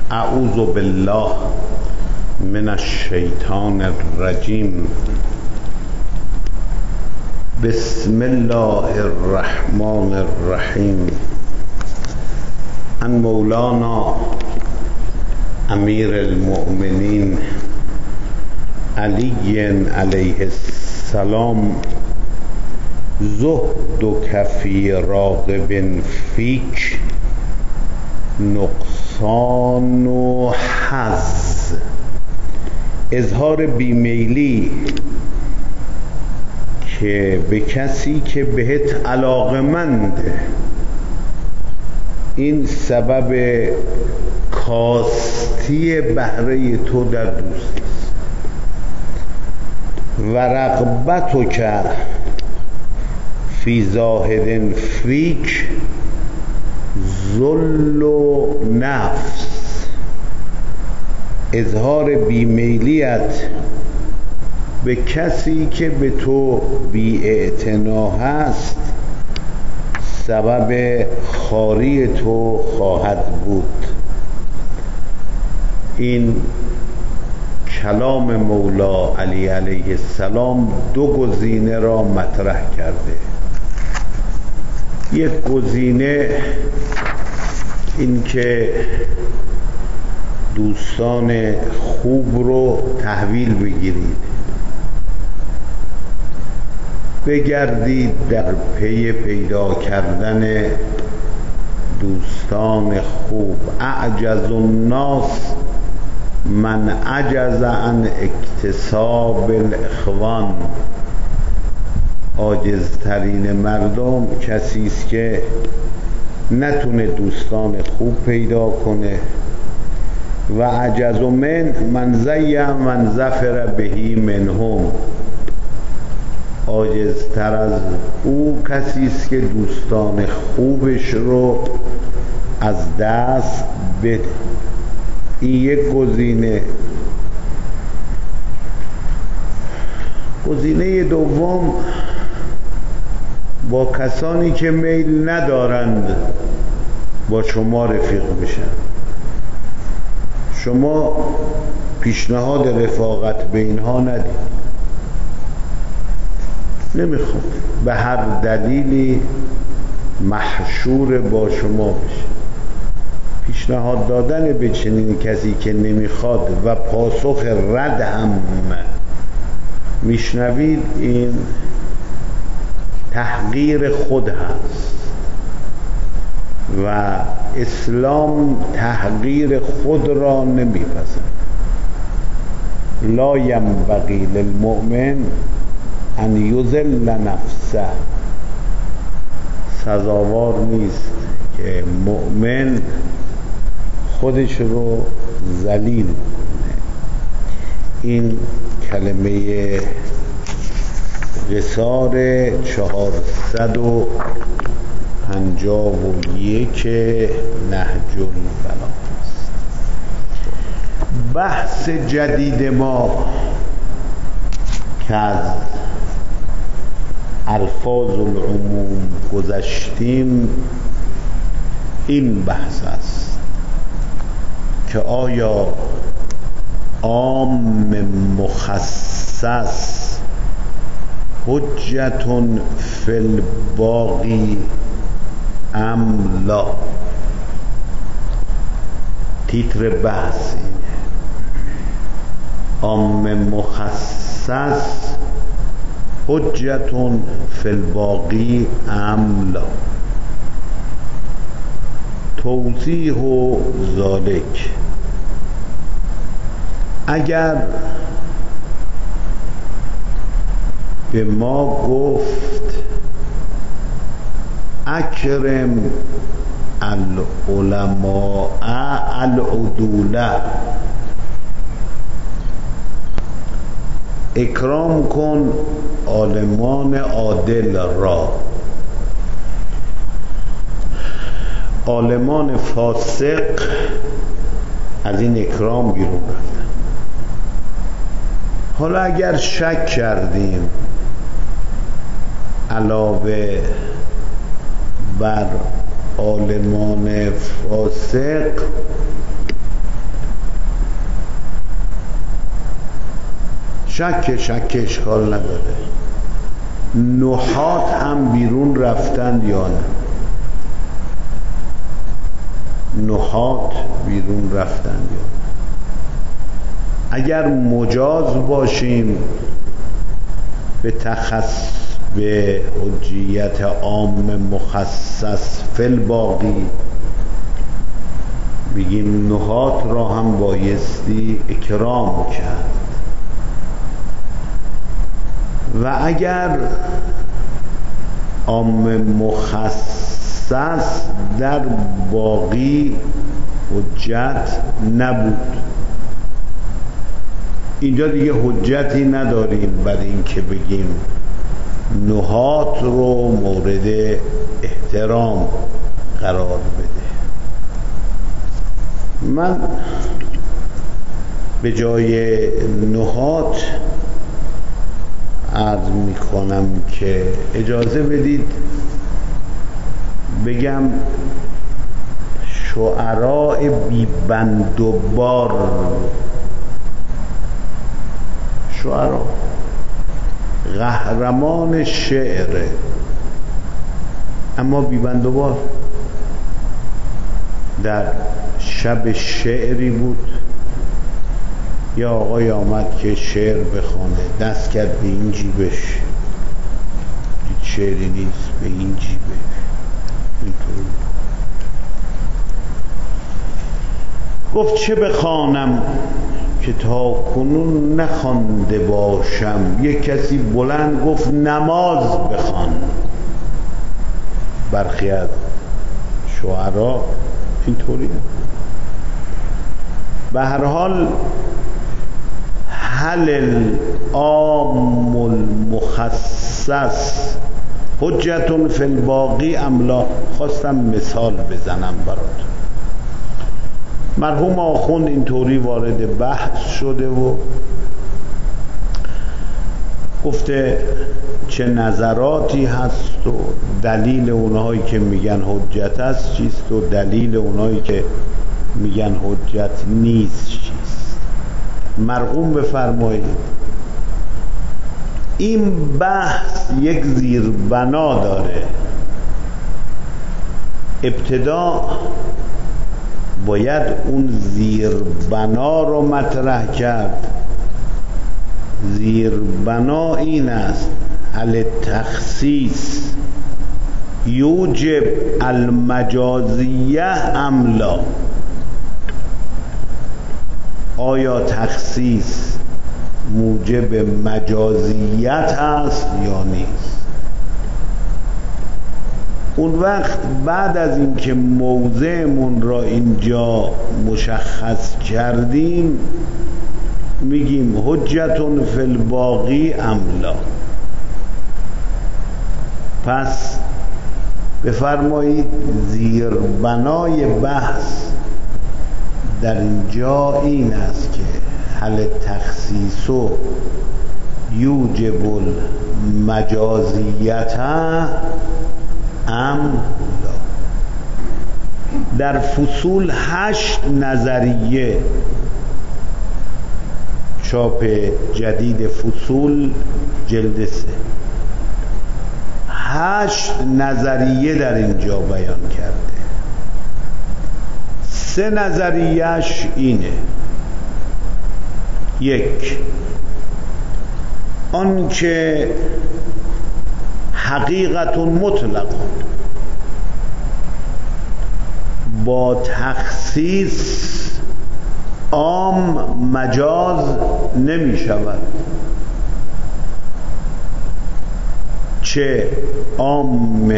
اعوذ بالله من الشیطان الرجیم. بسم الله الرحمن الرحیم. عن مولانا امیر المؤمنین علی علیه السلام: زهدک فی راغب فیک نقصان و حظ. اظهار بیمیلی که به کسی که بهت علاقمنده این سبب کاستی بهره تو در دوستی است. و رغبتک فی زاهد فیک ذل و نفس. اظهار بیمیلیت به کسی که به تو بی‌اعتنا هست سبب خواری تو خواهد بود. این کلام مولا علی علیه السلام دو گزینه را مطرح کرده. یک گزینه این که دوستان خوب رو تحویل بگیرید، بگردید در پی پیدا کردن دوستان خوب. اعجز الناس من عجز عن اکتساب الاخوان. عاجزترین مردم کسی است که نتونه دوستان خوب پیدا کنه. و عجز من زی من ظفر بهی منهم. عاجزتر از او کسی است که دوستان خوبش رو از دست بده. این یک گزینه. گزینه دوم با کسانی که میل ندارند با شما رفیق بشن. شما پیشنهاد رفاقت به اینها ندید، نمیخواد، به هر دلیلی محشور با شما بشه. پیشنهاد دادن به چنین کسی که نمیخواد و پاسخ رد هم میشنوید، این تحقیر خود هست و اسلام تحقیر خود را نمیپسند. لا ینبغی للمؤمن ان یذل نفسه. سزاوار نیست که مؤمن خودش رو ذلیل کنه. این کلمه قصار 451 نهج البلاغه است. بحث جدید ما که از الفاظ العموم گذشتیم این بحث است که آیا عام مخصص حجت فی الباقی ام لا. تیتر بحث اینه: عام مخصص حجت فی الباقی ام لا. توضیح ذالک: اگر به ما گفت اکرم العلماء العدوله، اکرام کن عالمان عادل را، عالمان فاسق از این اکرام بیرون رفتن. حالا اگر شک کردیم علاوه بر عالمان فاسق شک اشکال نداره. نحات هم بیرون رفتن یا نه؟ نحات بیرون رفتن یا نه؟ اگر مجاز باشیم به حجیت عام مخصص فی الباقی، بگیم نحات را هم بایستی اکرام کرد. و اگر عام مخصص در باقی حجت نبود، اینجا دیگه حجتی نداریم بر این که بگیم نحات رو مورد احترام قرار بده. من به جای نحات عرض می کنم که اجازه بدید بگم شعراء بی بند و بار. شعرا قهرمان شعر اما بی بند و بار. در شب شعری بود، یا آقای آمد که شعر بخونه، دست کرد به این جیبش، دید شعری نیست، به این جیبش، اینطور گفت چه بخوانم که تا کنون نخوانده باشم. یک کسی بلند گفت نماز بخوان. برخی از شعرا اینطوری. به هر حال هل العام المخصص حجت فی الباقی ام لا. خواستم مثال بزنم برات. مرحوم آخوند اینطوری وارد بحث شده و گفته چه نظراتی هست و دلیل اونهایی که میگن حجت است چیست و دلیل اونهایی که میگن حجت نیست چیست. مرحوم بفرمایید این بحث یک زیربنا داره. ابتدا باید اون زیربنا رو مطرح کرد. زیربنا این است: هل تخصیص یوجب المجازیه ام لا. آیا تخصیص موجب مجازیت است یا نیست؟ اون وقت بعد از اینکه موضعمون را اینجا مشخص کردیم میگیم حجت فی الباقی ام لا. پس بفرمایید زیربنای بحث در اینجا این است که هل تخصیص یوجب المجازیت ام لا. در فصول 8 نظریه، چاپ جدید فصول جلد 3، 8 نظریه در اینجا بیان کرده. 3 نظریهش اینه: 1 آن که حقیقت مطلق با تخصیص عام مجاز نمی شود، چه عام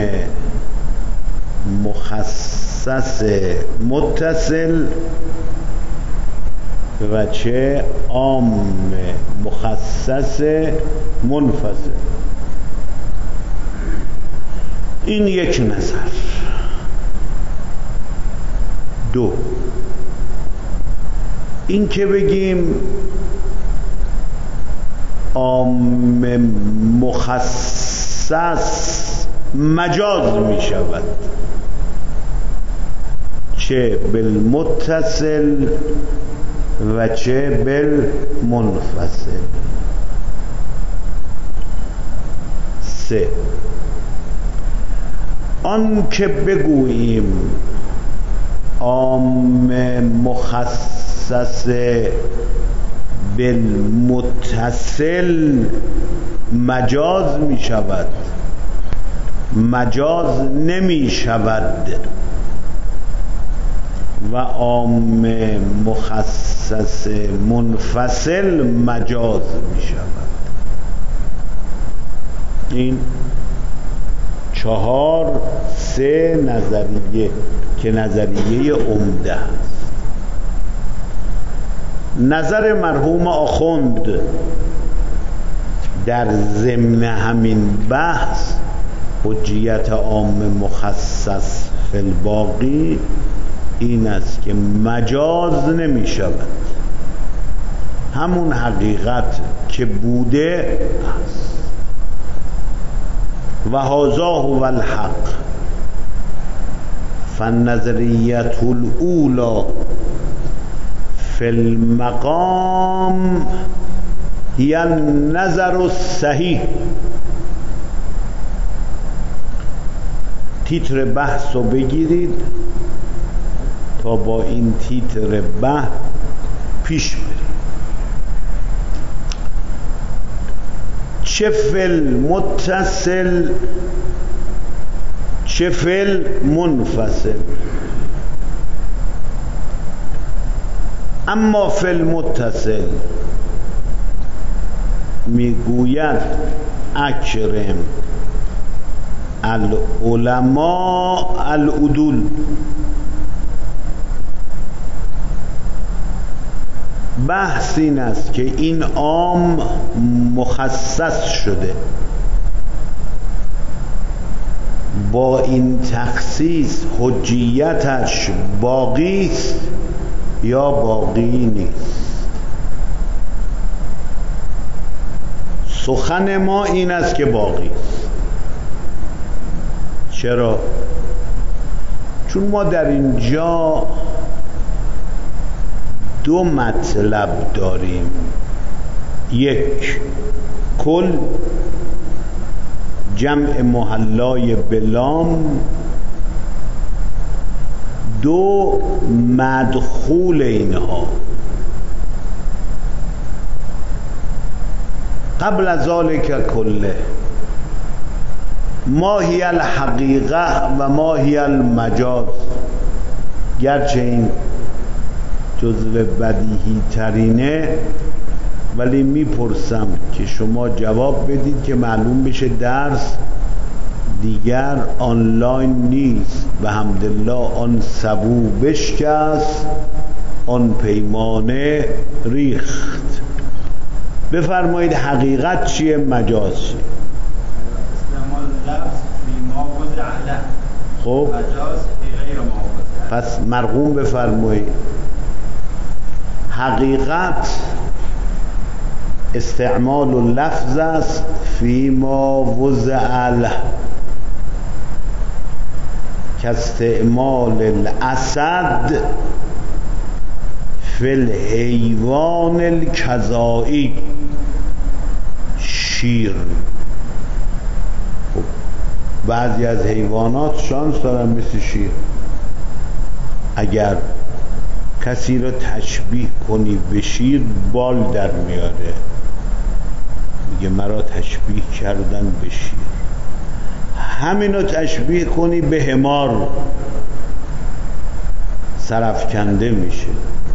مخصص متصل و چه عام مخصص منفصل. این یک نظر. 2 این که بگیم عام مخصص مجاز می شود، چه بالمتصل و چه بالمنفصل. 3 آن که بگوییم عام مخصص بالمتصل مجاز می شود، مجاز نمی شود و عام مخصص منفصل مجاز می شود. این 3 نظریه که نظریه عمده است. نظر مرحوم آخوند در ضمن همین بحث حجیت عام مخصص فی الباقی این است که مجاز نمی شود، همون حقیقت که بوده است. و هذا هو الحق فالنظریة الاولى فی المقام هی النظر الصحیح. تیتر بحث رو بگیرید تا با این تیتر بحث پیش برید. چه فی المتصل چه فی المنفصل. اما فی المتصل میگوید اکرم العلماء العدول. بحث این است که این عام مخصص شده، با این تخصیص حجیتش باقی است یا باقی نیست. سخن ما این است که باقی است. چرا؟ چون ما در اینجا 2 مطلب داریم. 1 کل جمع محلای بلام، 2 مدخول اینها. قبل از ذالک کله ما هی الحقیقه و ما هی المجاز. گرچه این جزو بدیهی ترینه ولی میپرسم که شما جواب بدید که معلوم بشه درس دیگر آنلاین نیست. و الحمدلله آن سبو بشکست، آن پیمانه ریخت. بفرمایید حقیقت چیه، مجاز چیه؟ استعمال لفظ فی ما وضع له. خب مجاز فی غیر ما وضع. پس مرقوم بفرمایید حقیقت استعمال اللفظ است فی ما وضع له، که استعمال الاسد فی الحیوان الکذایی. شیر، بعضی از حیوانات شانس دارن مثل شیر. اگر کسی رو تشبیه کنی به شیر بال در میاره، میگه مرا تشبیه کردن به شیر. همینو تشبیه کنی به حمار سرفکنده میشه.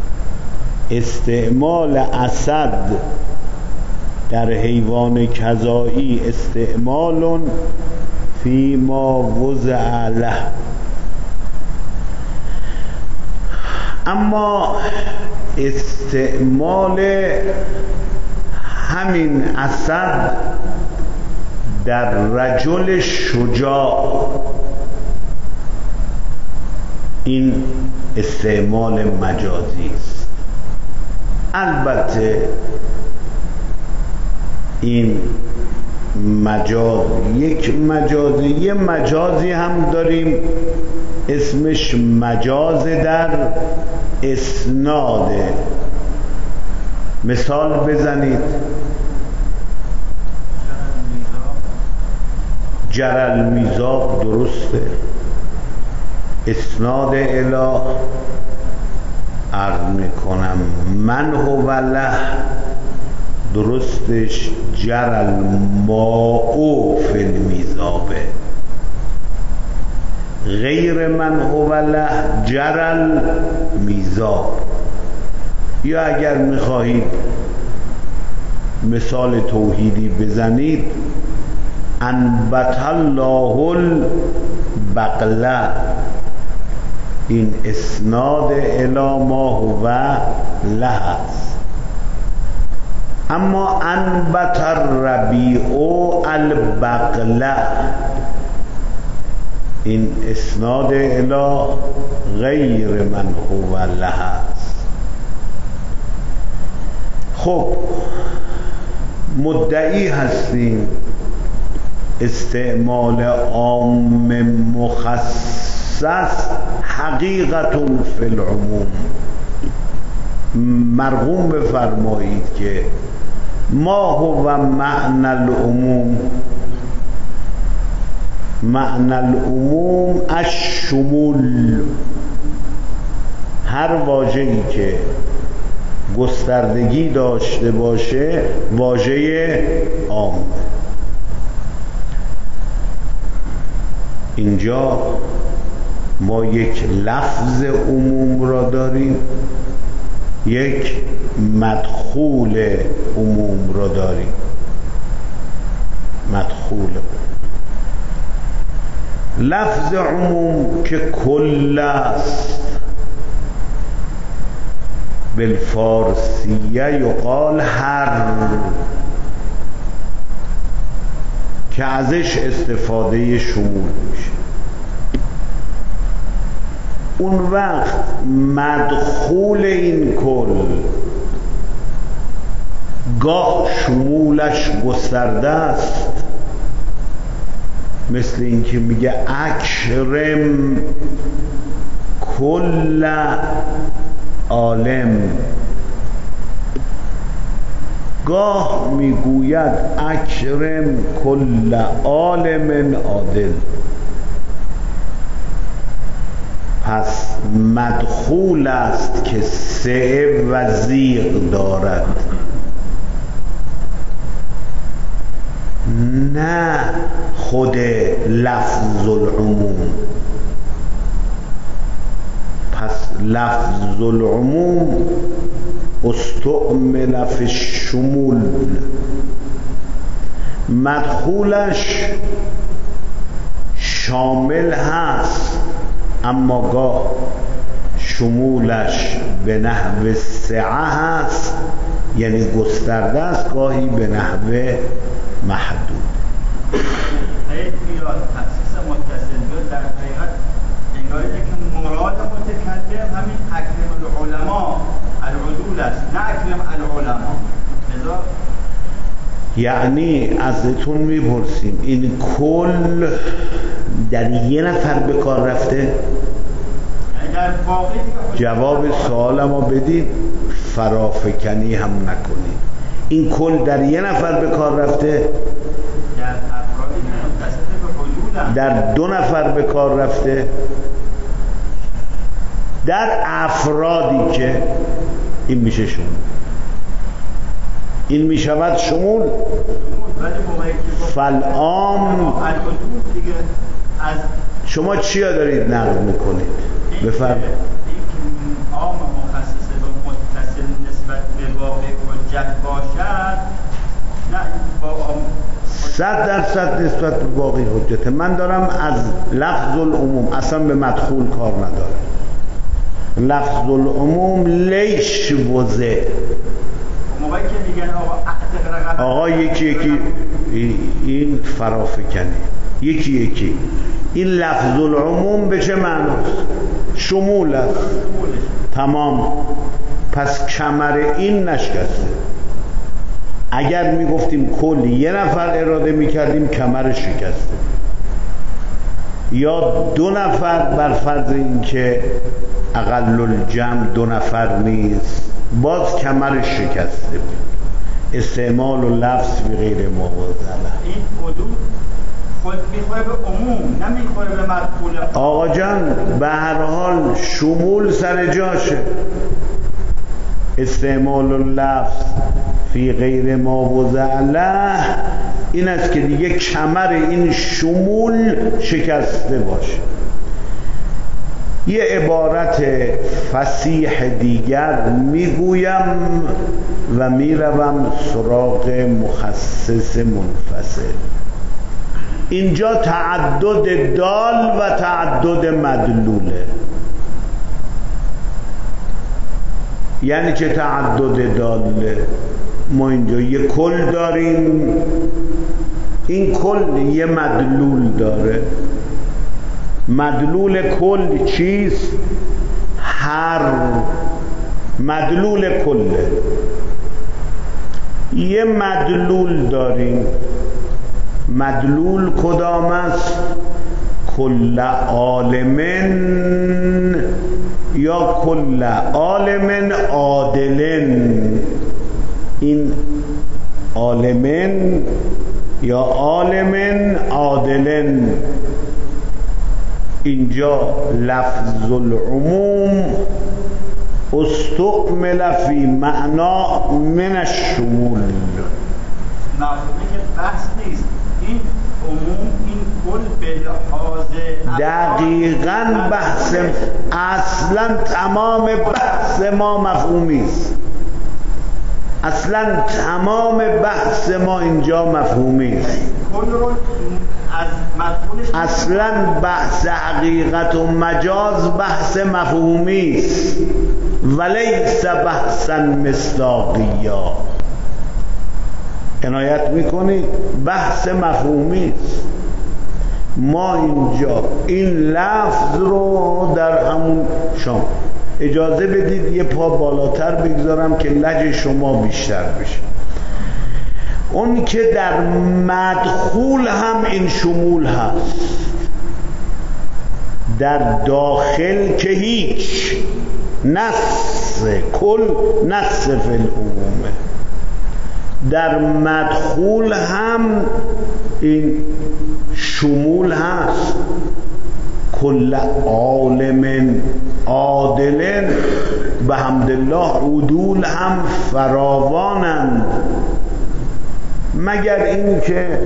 استعمال اسد در حیوان کذایی استعمال فی ما وضع له. اما استعمال همین اسد در رجل شجاع، این استعمال مجازی است. البته این مجاز یک مجازی، یه مجازی هم داریم اسمش مجاز در اسناده. مثال بزنید. جرل میزاب درسته، اسناد اله عرض میکنم من هو له درستش جرل ماء فی المیزابه، غیر من هو له جرل میزاب. یا اگر میخواهید مثال توحیدی بزنید انبت الله البقله، این اسناد الی ما هو له است. اما انبت الربیع البقله، این اسناد الی غیر من هو له است. خب مدعی هستیم استعمال عام مخصص حقیقت فی العموم. مرغوم بفرمایید که ما هو معنی العموم. معنی العموم الشمول، هر واژه‌ای که گستردگی داشته باشه واژه عام. اینجا ما یک لفظ عموم را داریم، یک مدخول عموم را داریم. مدخول لفظ عموم که کل است، بالفارسیه یقال هر، که ازش استفاده شمول میشه. اون وقت مدخول این کل گاه شمولش گسترده است، مثل این که میگه اکرم کل عالم، گاه میگوید اکرم کل عالم عادل. پس مدخول است که سعه و زیغ دارد، نه خود لفظ العموم. پس لفظ العموم استعمل فی الشمول، مدخولش شامل هست اما گاه شمولش به نحو سعه هست، یعنی گسترده است، گاهی به نحو محدود. خیلی میاد تخصیص متصل بود در حقیقت انگاری که مراد متکلم همین اکرم العلماء العدول است، نه اکرم العلماء. لذا یعنی ازتون میپرسیم این کل در یه نفر به کار رفته؟ جواب سوال ما بدید، فرافکنی هم نکنید. این کل در یه نفر به کار رفته؟ در دو نفر به کار رفته؟ در افرادی که این میشه شمول، این میشود شمول. فالعام شما چیا دارید نقل میکنید؟ بفرمایید. عام مخصص و متصل نسبت به واقع حجت باشد، نه با عام 100% نسبت به واقع حجت. من دارم از لفظ العموم، اصلا به مدخول کار نداره. لفظ العموم لیش وزه، موقعی که میگن آقا یکی این فرافکنی، یکی این لفظ العموم به چه معناست؟ شمول است. تمام. پس کمر این نشکسته. اگر میگفتیم کل یه نفر اراده میکردیم کمر شکسته، یا دو نفر بر فرض این که اقل الجمع دو نفر نیست باز کمر شکسته بود. استعمال و لفظ به غیر مواضعه. این حدود خود میخوره به عموم، نمیخوره به مدخول. آقا جان به هر حال شمول سر جاشه. استعمال اللفظ فی غیر ما وضع له این است که دیگه کمر این شمول شکسته باشه. یه عبارت فصیح دیگر میگویم و میروم سراغ مخصص منفصل. اینجا تعدد دال و تعدد مدلوله. یعنی چه تعدد داله؟ ما اینجا یه کل داریم، این کل یه مدلول داره. مدلول کل چیست؟ هر مدلول کله. یه مدلول داریم. مدلول کدام است؟ کل عالمن یا کل عالمن عادلن. این عالمن یا عالمن عادلن، اینجا لفظ العموم استعمل فی معنا من الشمول. مفهومی که بحث نیست، این عموم این کل به لحاظ دقیقاً بحث، اصلا تمام بحث ما مفهومی است. اصلا تمام بحث ما اینجا مفهومی است. کل رو از مفهومش اصلا بحث حقیقت و مجاز بحث مفهومی است ولیس بحثا مصداقیا. عنایت میکنید بحث مفهومی است. ما اینجا این لفظ رو در همون شام اجازه بدید یه پا بالاتر بگذارم که لج شما بیشتر بشه. اون که در مدخول هم این شمول هست، در داخل که هیچ، نص کل نص فی العمومه. در مدخول هم این شمول هست. کل عالم عادلن، به حمدالله عدول هم فراوانند، مگر این که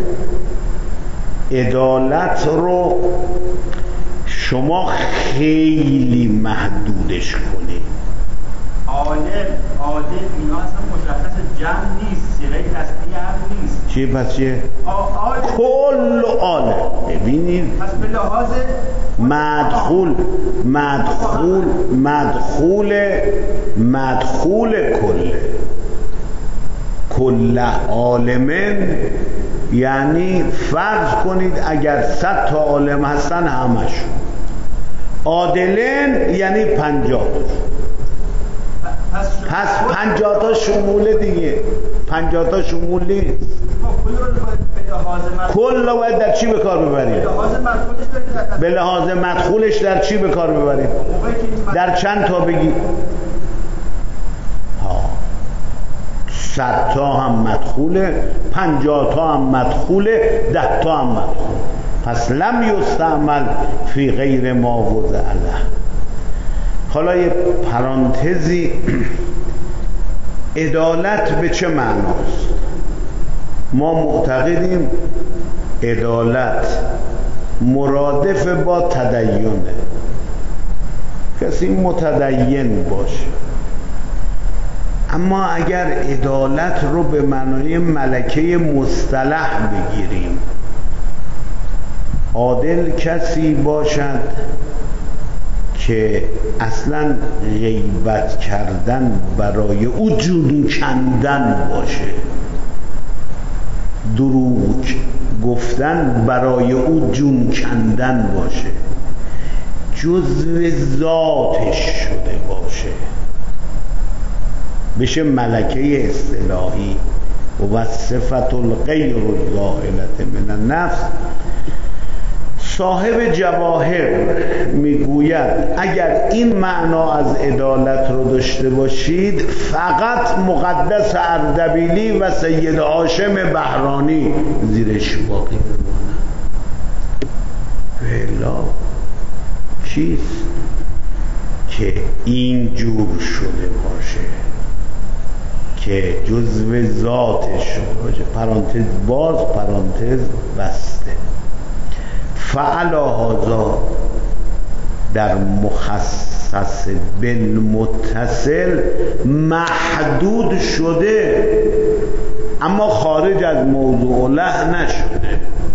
عدالت رو شما خیلی محدودش کنید. عالم عادل اینا اصلا مشخص جمع نیست، صیغه تسنیه هم نیست. چیه پس چیه؟ کل عالم. ببینید پس به لحاظ مدخول کل عالمن، یعنی فرض کنید اگر 100 تا عالم هستن همشون. عادلن یعنی 50. پس 50 تا شموله دیگه. 50 تا شمول نیست. کل رو باید در چی به کار ببرید؟ به لحاظ مدخولش در چی به کار ببرید؟ در چند تا بگید؟ 100 تا هم مدخوله، 50 تا هم مدخوله، 10 تا هم مدخوله. پس لم یستعمل فی غیر ما وضع له. حالا یه پرانتزی، عدالت به چه معناست؟ ما معتقدیم عدالت مرادف با تدینه. کسی متدین باشه. اما اگر عدالت رو به معنای ملکه مصطلح بگیریم، عادل کسی باشد که اصلا غیبت کردن برای او جون کندن باشه، دروغ گفتن برای او جون کندن باشه، جزو ذاتش شده باشه، بشه ملکه اصطلاحی و صفت الغیر الزائلة من النفس. صاحب جواهر میگوید اگر این معنا از عدالت رو داشته باشید، فقط مقدس اردبیلی و سید هاشم بهرانی زیرش باقی بمانند. الله چیست که این جور شده باشه که جزو ذاتش باشه، پرانتز باز پرانتز بسته. فعلا هذا در مخصص بالمتصل محدود شده اما خارج از موضوع له نشده.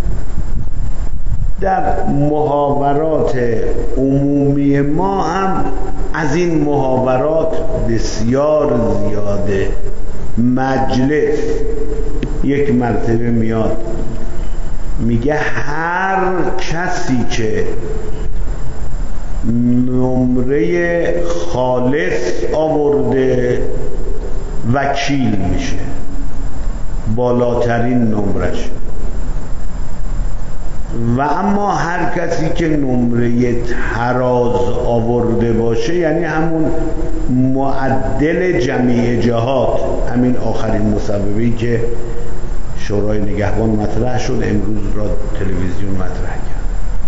در محاورات عمومی ما هم از این محاورات بسیار زیاده. مجلس یک مرتبه میاد میگه هر کسی که نمره خالص آورده وکیل میشه، بالاترین نمرش. و اما هر کسی که نمره تراز آورده باشه، یعنی همون معدل جمیع جهات، همین آخرین مصوبه‌ای که شورای نگهبان مطرح شد، امروز را تلویزیون مطرح کرد.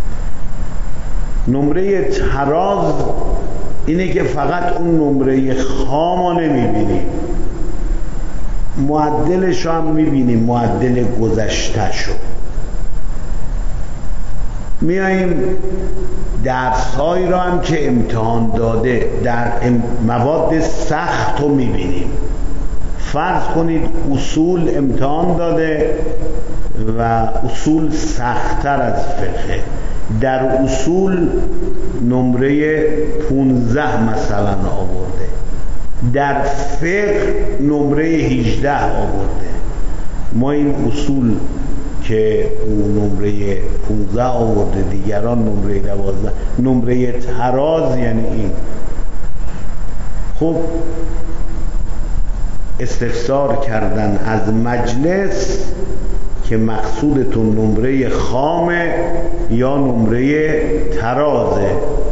نمره تراز اینه که فقط اون نمره خامو نمیبینی، معدلش هم میبینی، معدل گذشته شو. میاییم درس‌هایی را هم که امتحان داده در مواد سخت رو میبینیم. فرض کنید اصول امتحان داده و اصول سخت‌تر از فقه، در اصول نمره 15 مثلا آورده، در فقه نمره 18 آورده. ما این اصول که اون نمره 15 آورده، دیگران نمره 12، نمره تراز یعنی این. خب استفسار کردن از مجلس که مقصودتون نمره خامه یا نمره ترازه.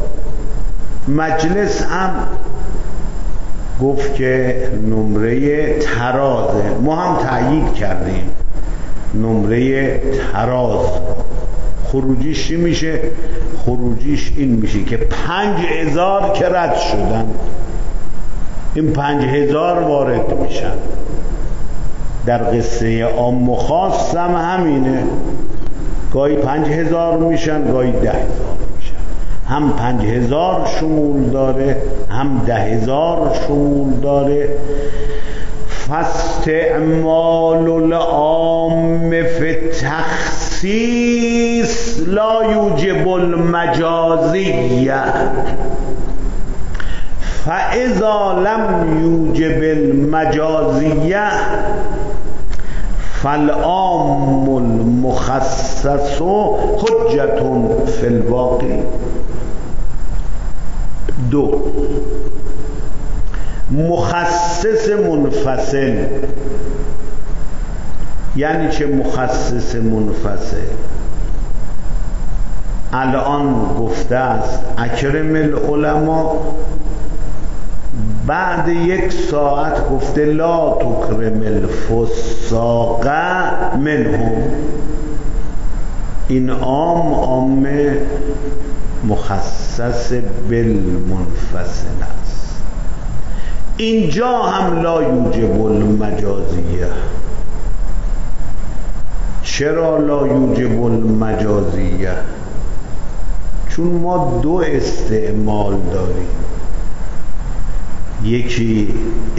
مجلس هم گفت که نمره ترازه. ما هم تأیید کردیم نمره تراز. خروجیش چی میشه؟ خروجیش این میشه که 5000 که رد شدن، این 5000 وارد میشن. در قصه عام و خاص هم همینه، گاهی 5000 میشن، گاهی 10000 میشن. هم 5000 شمول داره، هم 10000 شمول داره. فاستعمال العام فی التخصیص لا یوجب المجازیه، فاذا لم یوجب المجازیه فالعام المخصص حجة فی الواقع. 2. مخصص منفصل یعنی چه؟ مخصص منفصل الان گفته است اکرم العلماء، بعد 1 ساعت گفته لا تکرم الفساق منهم. این عام مخصص بالمنفصل است. اینجا هم لا یوجب المجازیه. چرا لا یوجب المجازیه؟ چون ما 2 استعمال داریم. یکی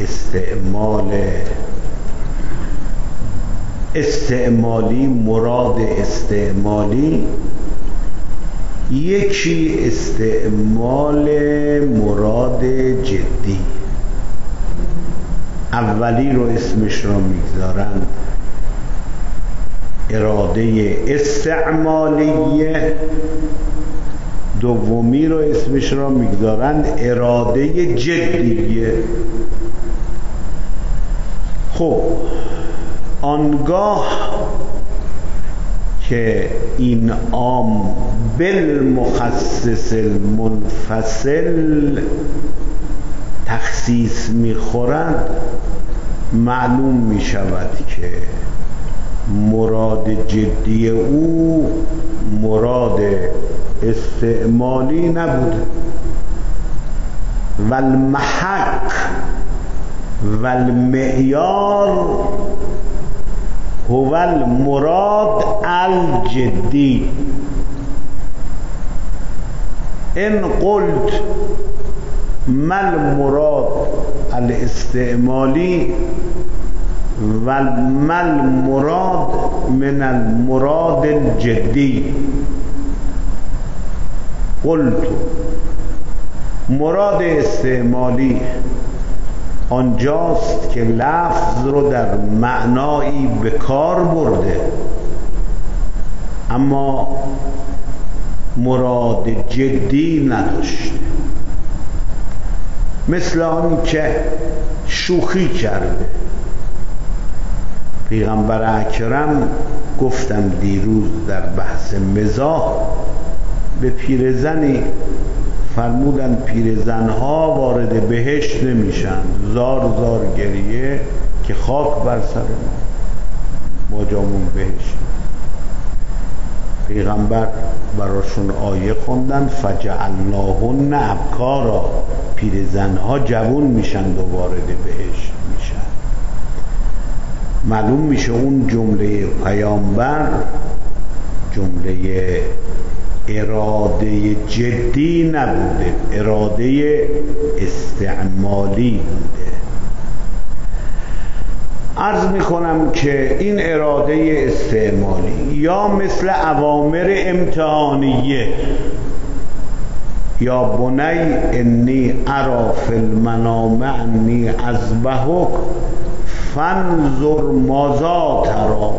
استعمالی مراد استعمالی، یکی استعمال مراد جدی. اولی رو اسمش را میگذارند اراده استعمالیه، دومی رو اسمش را میگذارند اراده جدیه. خب آنگاه که این عام بالمخصص المنفصل تخصیص میخورند، معلوم میشود که مراد جدی او مراد استعمالی نبوده. و المحک و المعیار هو المراد الجدی. ان قلت ما المراد الاستعمالی و ما المراد من المراد الجدی، قلت مراد استعمالی آنجاست که لفظ رو در معنایی به کار برده اما مراد جدی نداشته، مثل آن که شوخی کرده. پیغمبر اکرم گفتم دیروز در بحث مزاح به پیرزنی فرمودن پیرزنها وارد بهشت نمیشن، زار زار گریه که خاک بر سر ما جامون بهشت. پیغمبر براشون آیه خوندن فجعلناهن ابکارا، پیرزنها جوون میشن و وارد بهشت میشن. معلوم میشه اون جمله پیامبر جمله اراده جدی نبوده، اراده استعمالی بوده. عرض میکنم که این اراده استعمالی یا مثل اوامر امتحانیه، یا بنی انی ارا فی المنام انی اذبحک فانظر ماذا تری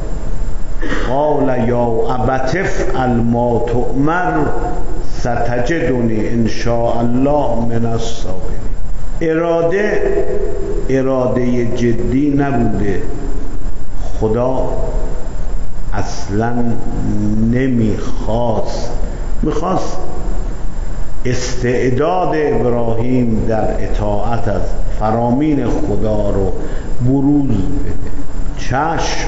قال یا ابت افعل ما تؤمر ستجدنی ان شاء الله من الصابرین. اراده جدی نبوده. خدا اصلا میخواست استعداد ابراهیم در اطاعت از فرامین خدا رو بروز بده. چشم.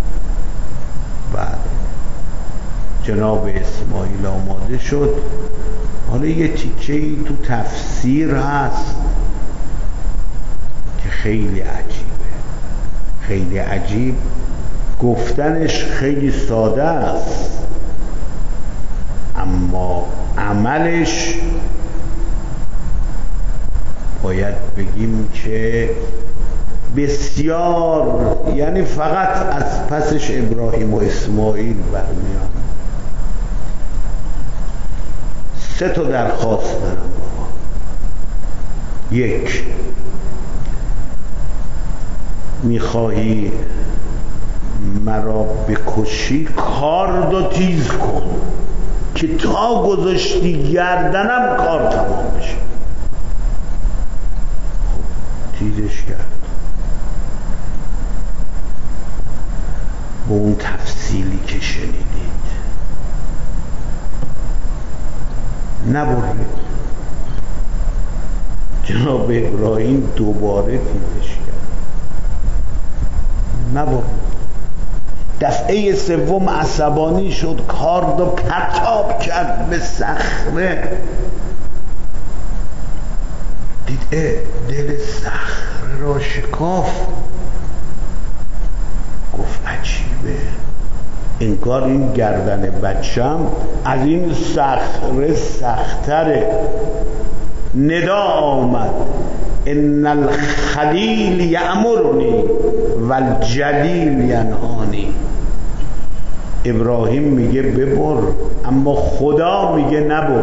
بعد جناب اسماعیل آماده شد. حالا یه تیکه‌ای تو تفسیر هست که خیلی عجیبه، خیلی عجیب، گفتنش خیلی ساده است اما عملش باید بگیم که بسیار، یعنی فقط از پسش ابراهیم و اسماعیل برمیاد. 3 درخواست دارم بابا. 1 میخواهی مرا بکشی کار دو تیز کن که تا گذاشتی گردنم کار تمام بشه. خب تیزش کرد با اون تفصیلی که شنیدید. نبرید. جناب ابراهیم دوباره تیزش کرد. نبرید. دفعه 3 عصبانی شد، کارد و پرتاب کرد به صخره. دید دل صخره را شکاف. گفت عجیبه، انگار این گردن بچم از این صخره سختره. ندا آمد ان الخلیل یأمرنی والجلیل ینهانی. ابراهیم میگه ببر اما خدا میگه نبر.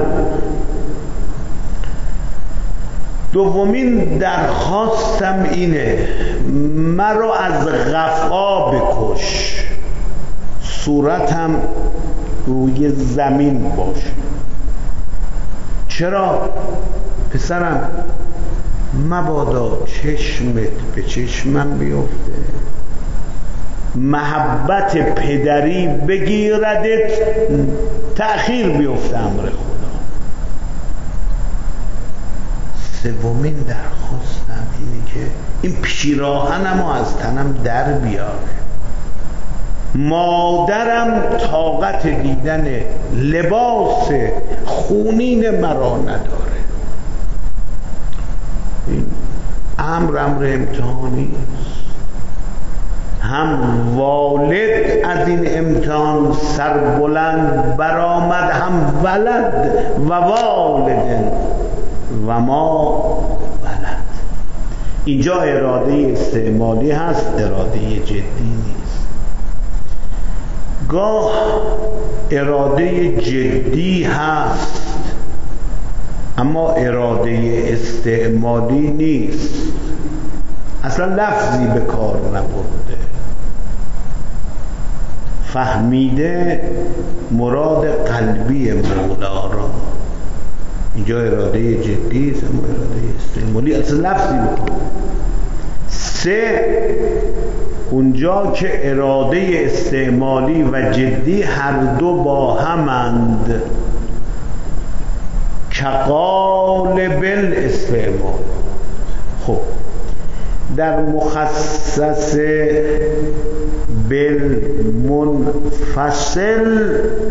دومین درخواستم اینه مرا از قفا بکش، صورتم روی زمین باشه. چرا؟ پسرم مبادا چشمت به چشمم بیفته، محبت پدری بگیردت، تأخیر بیفته امر خدا. 3 درخواستم اینه که این پیراهنمو از تنم در بیار. مادرم طاقت دیدن لباس خونین مرا نداره. این امر امتحانی است. هم والد از این امتحان سربلند برآمد، هم ولد و والد و ما ولد. اینجا اراده استعمالی هست، اراده جدی نیست. گاه اراده جدی هست اما اراده استعمالی نیست، اصلا لفظی به کار نبرده، فهمیده مراد قلبی مولا را. اینجا اراده جدی است اما اراده استعمالی، اصلا لفظی به کار. سه، اونجا که اراده استعمالی و جدی هر دو با همند، کقالب الاستعمال. خب در مخصص بالمنفصل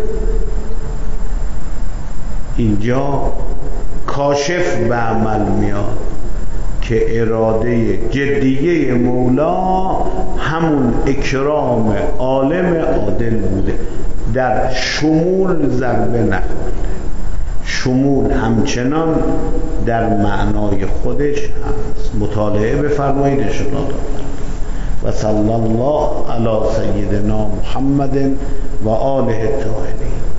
اینجا کاشف به عمل میاد که اراده جدیه مولا همون اکرام عالم عادل بوده، در شمول ضربه نخورده. شمول همچنان در معنای خودش هست. مطالعه بفرمایید ان شاء الله. و صلی الله علی سیدنا محمد و آله الطاهرین.